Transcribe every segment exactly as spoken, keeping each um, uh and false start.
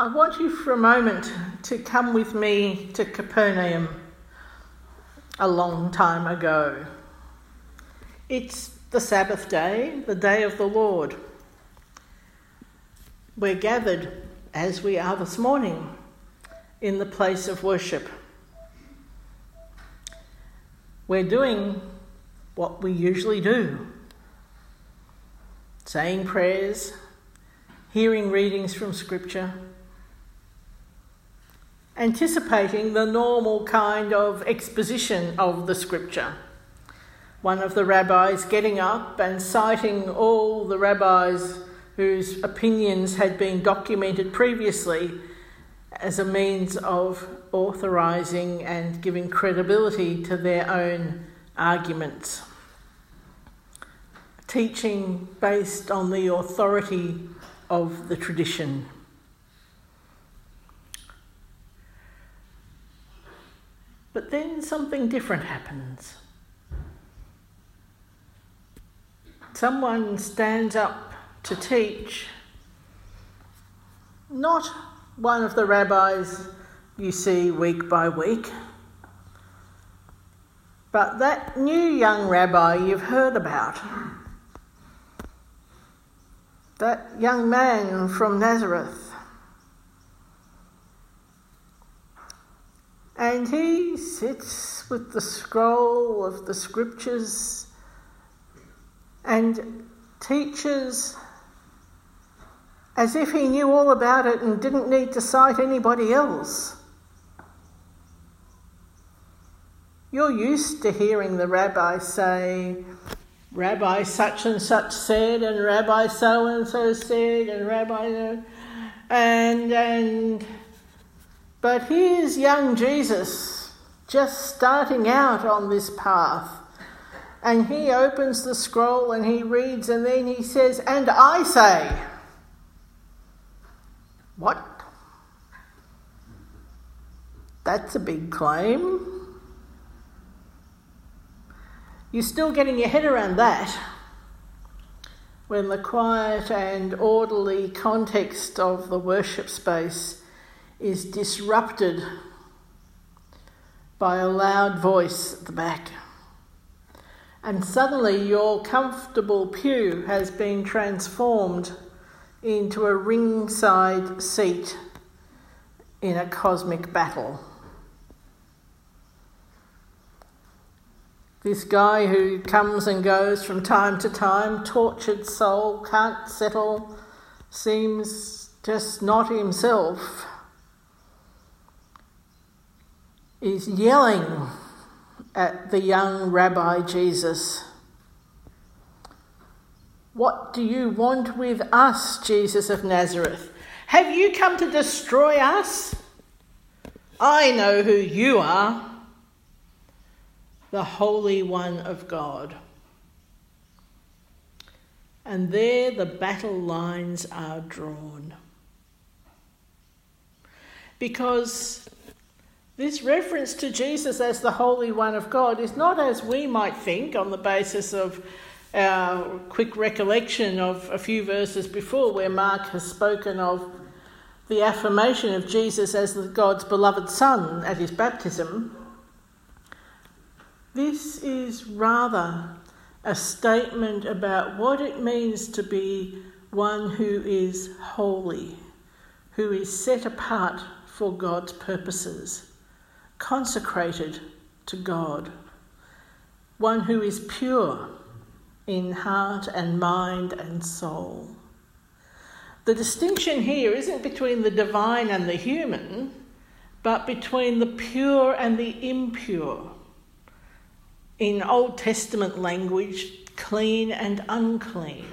I want you for a moment to come with me to Capernaum a long time ago. It's the Sabbath day, the day of the Lord. We're gathered, as we are this morning, in the place of worship. We're doing what we usually do, saying prayers, hearing readings from Scripture, anticipating the normal kind of exposition of the Scripture. One of the rabbis getting up and citing all the rabbis whose opinions had been documented previously as a means of authorising and giving credibility to their own arguments. Teaching based on the authority of the tradition. But then something different happens. Someone stands up to teach, not one of the rabbis you see week by week, but that new young rabbi you've heard about. That young man from Nazareth. And he sits with the scroll of the Scriptures and teaches as if he knew all about it and didn't need to cite anybody else. You're used to hearing the rabbi say, Rabbi such and such said, and Rabbi so and so said, and Rabbi and and but here's young Jesus just starting out on this path, and he opens the scroll and he reads, and then he says, "And I say," what? That's a big claim. You're still getting your head around that when the quiet and orderly context of the worship space is disrupted by a loud voice at the back. And suddenly your comfortable pew has been transformed into a ringside seat in a cosmic battle. This guy who comes and goes from time to time, tortured soul, can't settle, seems just not himself, is yelling at the young Rabbi Jesus. "What do you want with us, Jesus of Nazareth? Have you come to destroy us? I know who you are, the Holy One of God." And there the battle lines are drawn. Because this reference to Jesus as the Holy One of God is not as we might think on the basis of our quick recollection of a few verses before where Mark has spoken of the affirmation of Jesus as God's beloved Son at his baptism. This is rather a statement about what it means to be one who is holy, who is set apart for God's purposes, consecrated to God, one who is pure in heart and mind and soul. The distinction here isn't between the divine and the human, but between the pure and the impure. In Old Testament language, clean and unclean.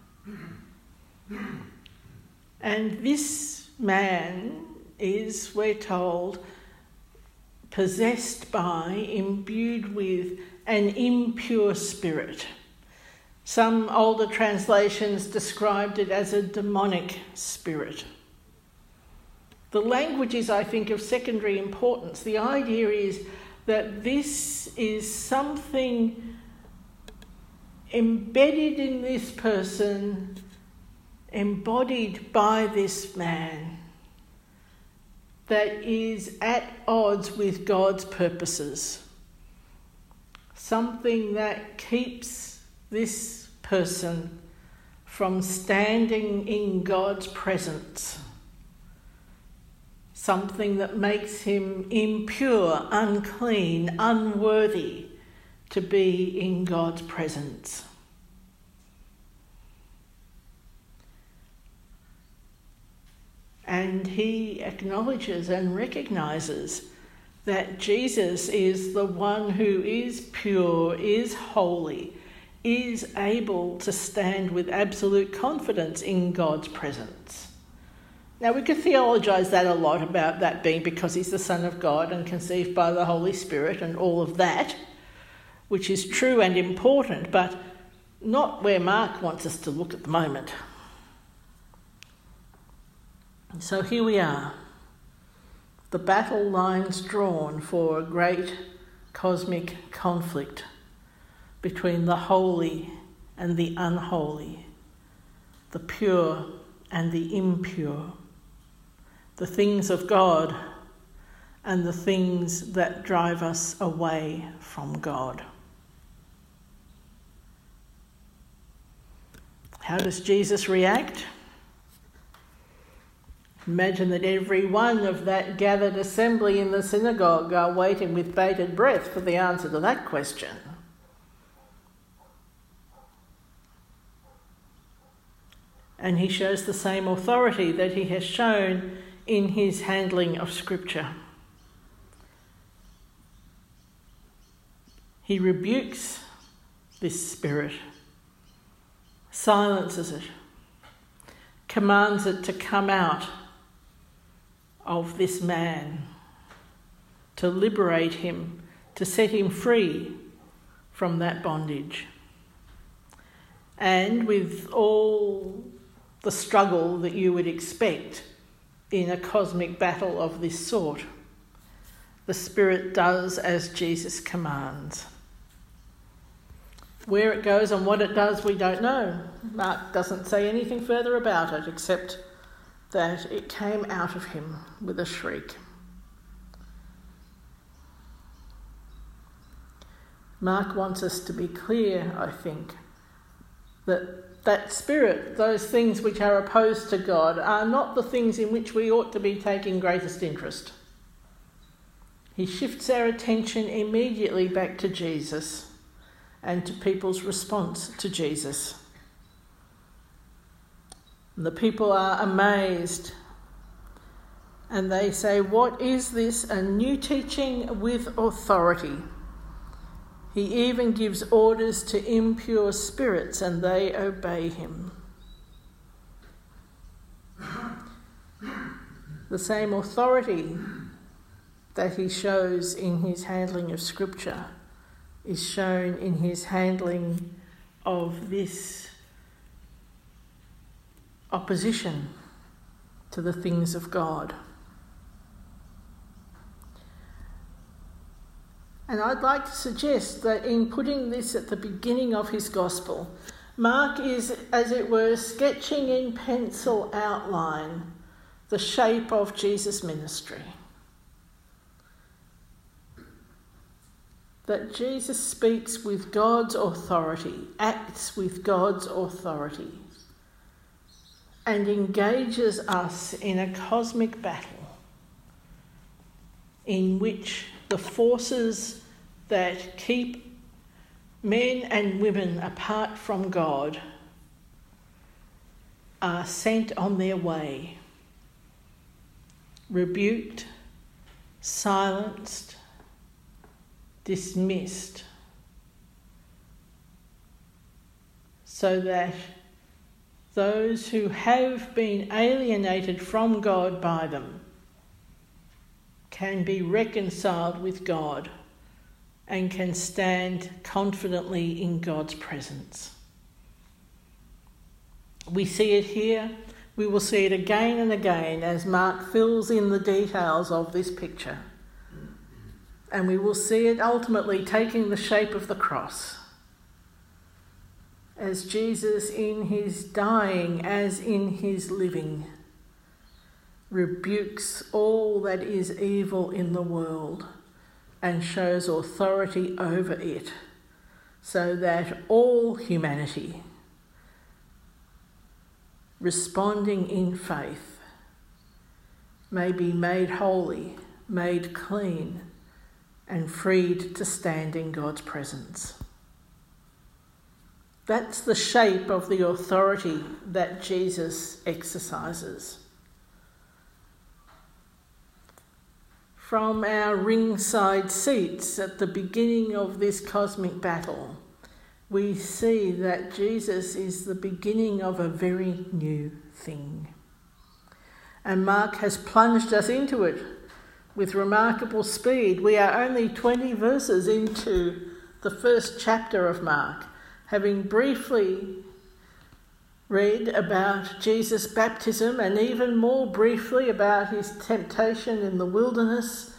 And this man is, we're told, possessed by, imbued with an impure spirit. Some older translations described it as a demonic spirit. The language is, I think, of secondary importance. The idea is that this is something embedded in this person, embodied by this man, that is at odds with God's purposes. Something that keeps this person from standing in God's presence. Something that makes him impure, unclean, unworthy to be in God's presence. And he acknowledges and recognises that Jesus is the one who is pure, is holy, is able to stand with absolute confidence in God's presence. Now, we could theologise that a lot about that being because he's the Son of God and conceived by the Holy Spirit and all of that, which is true and important, but not where Mark wants us to look at the moment. So here we are, the battle lines drawn for a great cosmic conflict between the holy and the unholy, the pure and the impure, the things of God and the things that drive us away from God. How does Jesus react? Imagine that every one of that gathered assembly in the synagogue are waiting with bated breath for the answer to that question. And he shows the same authority that he has shown in his handling of Scripture. He rebukes this spirit, silences it, commands it to come out of this man, to liberate him, to set him free from that bondage. And with all the struggle that you would expect in a cosmic battle of this sort, the Spirit does as Jesus commands. Where it goes and what it does, we don't know. Mark doesn't say anything further about it except that it came out of him with a shriek. Mark wants us to be clear, I think, that that spirit, those things which are opposed to God, are not the things in which we ought to be taking greatest interest. He shifts our attention immediately back to Jesus and to people's response to Jesus. And the people are amazed and they say, "What is this? A new teaching with authority." He even gives orders to impure spirits and they obey him. The same authority that he shows in his handling of Scripture is shown in his handling of this opposition to the things of God. And I'd like to suggest that in putting this at the beginning of his gospel, Mark is, as it were, sketching in pencil outline the shape of Jesus' ministry. That Jesus speaks with God's authority, acts with God's authority, and engages us in a cosmic battle in which the forces that keep men and women apart from God are sent on their way, rebuked, silenced, dismissed, so that those who have been alienated from God by them can be reconciled with God and can stand confidently in God's presence. We see it here. We will see it again and again as Mark fills in the details of this picture. And we will see it ultimately taking the shape of the cross, as Jesus in his dying, as in his living, rebukes all that is evil in the world and shows authority over it, so that all humanity, responding in faith, may be made holy, made clean, and freed to stand in God's presence. That's the shape of the authority that Jesus exercises. From our ringside seats at the beginning of this cosmic battle, we see that Jesus is the beginning of a very new thing. And Mark has plunged us into it with remarkable speed. We are only twenty verses into the first chapter of Mark, having briefly read about Jesus' baptism and even more briefly about his temptation in the wilderness.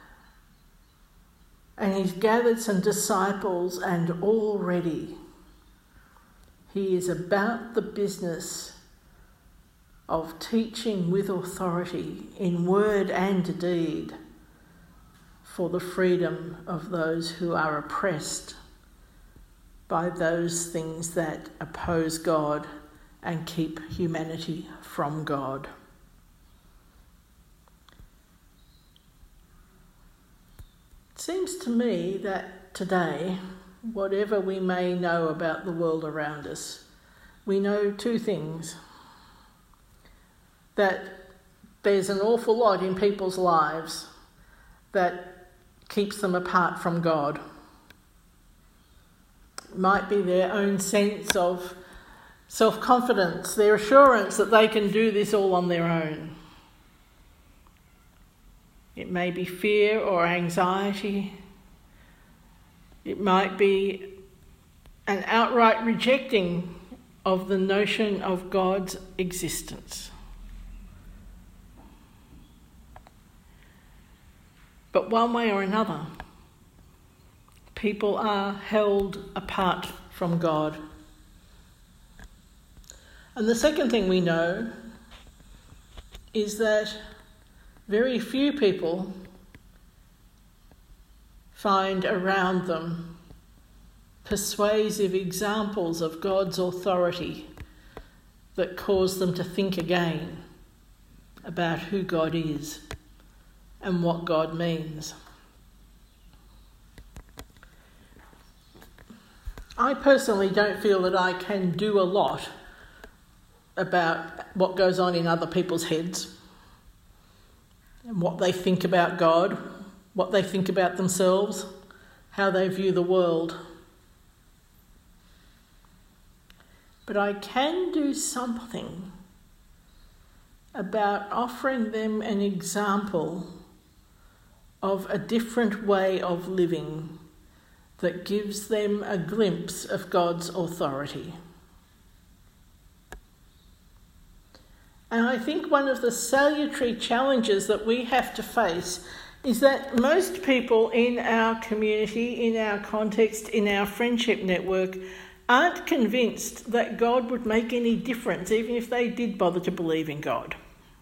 And he's gathered some disciples, and already he is about the business of teaching with authority in word and deed for the freedom of those who are oppressed by those things that oppose God and keep humanity from God. It seems to me that today, whatever we may know about the world around us, we know two things. That there's an awful lot in people's lives that keeps them apart from God. It might be their own sense of self-confidence, their assurance that they can do this all on their own. It may be fear or anxiety. It might be an outright rejecting of the notion of God's existence. But one way or another, people are held apart from God. And the second thing we know is that very few people find around them persuasive examples of God's authority that cause them to think again about who God is and what God means. I personally don't feel that I can do a lot about what goes on in other people's heads and what they think about God, what they think about themselves, how they view the world. But I can do something about offering them an example of a different way of living that gives them a glimpse of God's authority. And I think one of the salutary challenges that we have to face is that most people in our community, in our context, in our friendship network, aren't convinced that God would make any difference, even if they did bother to believe in God.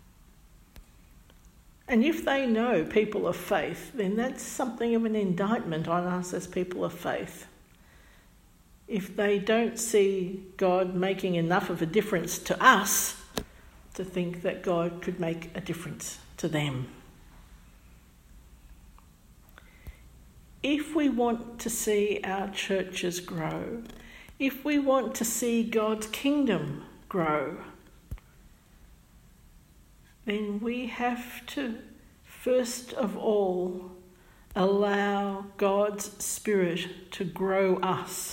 And if they know people of faith, then that's something of an indictment on us as people of faith. If they don't see God making enough of a difference to us to think that God could make a difference to them. If we want to see our churches grow, if we want to see God's kingdom grow, then we have to, first of all, allow God's Spirit to grow us,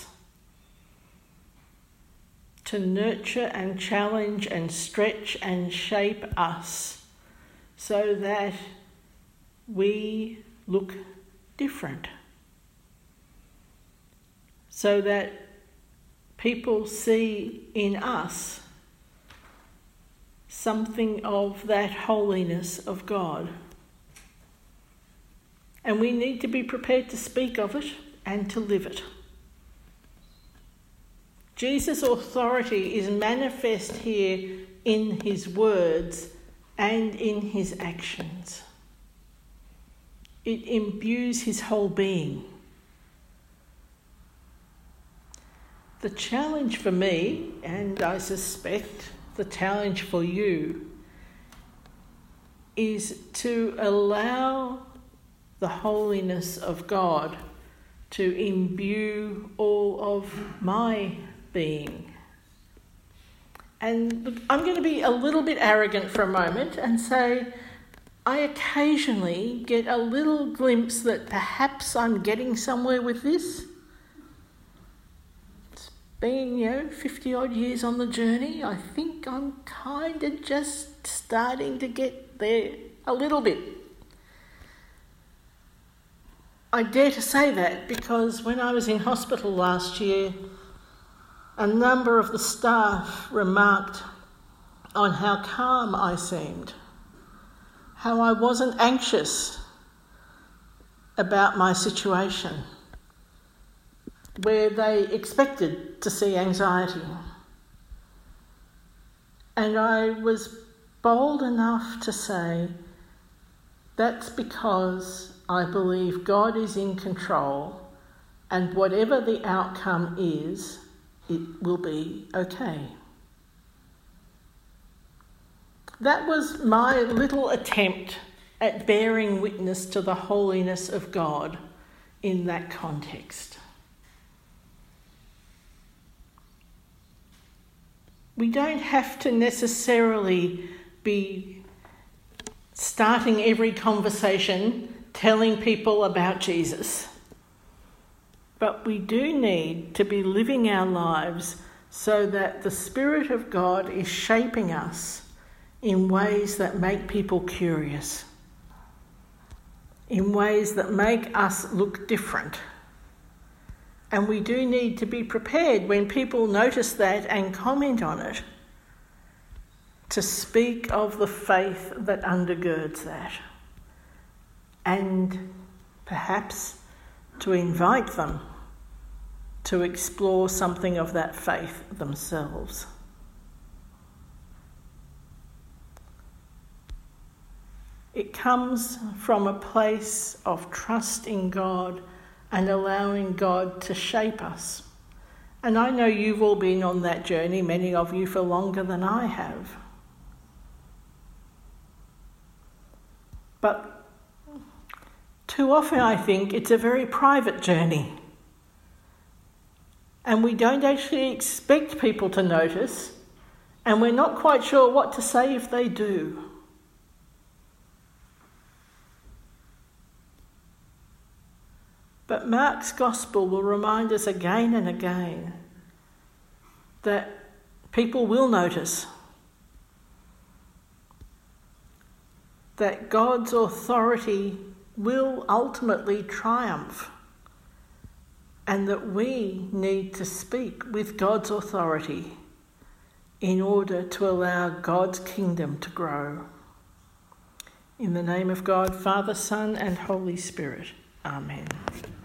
to nurture and challenge and stretch and shape us so that we look different, so that people see in us something of that holiness of God. And we need to be prepared to speak of it and to live it. Jesus' authority is manifest here in his words and in his actions. It imbues his whole being. The challenge for me, and I suspect the challenge for you, is to allow the holiness of God to imbue all of my being. And I'm going to be a little bit arrogant for a moment and say I occasionally get a little glimpse that perhaps I'm getting somewhere with this. It's been, you know, fifty odd years on the journey. I think I'm kind of just starting to get there a little bit. I dare to say that because when I was in hospital last year, a number of the staff remarked on how calm I seemed, how I wasn't anxious about my situation, where they expected to see anxiety. And I was bold enough to say, that's because I believe God is in control, and whatever the outcome is, it will be okay. That was my little attempt at bearing witness to the holiness of God in that context. We don't have to necessarily be starting every conversation telling people about Jesus. But we do need to be living our lives so that the Spirit of God is shaping us in ways that make people curious, in ways that make us look different. And we do need to be prepared when people notice that and comment on it, to speak of the faith that undergirds that, and perhaps to invite them to explore something of that faith themselves. It comes from a place of trust in God and allowing God to shape us. And I know you've all been on that journey, many of you for longer than I have. But too often I think it's a very private journey. And we don't actually expect people to notice, and we're not quite sure what to say if they do. But Mark's Gospel will remind us again and again that people will notice, that God's authority will ultimately triumph, and that we need to speak with God's authority in order to allow God's kingdom to grow. In the name of God, Father, Son, and Holy Spirit. Amen.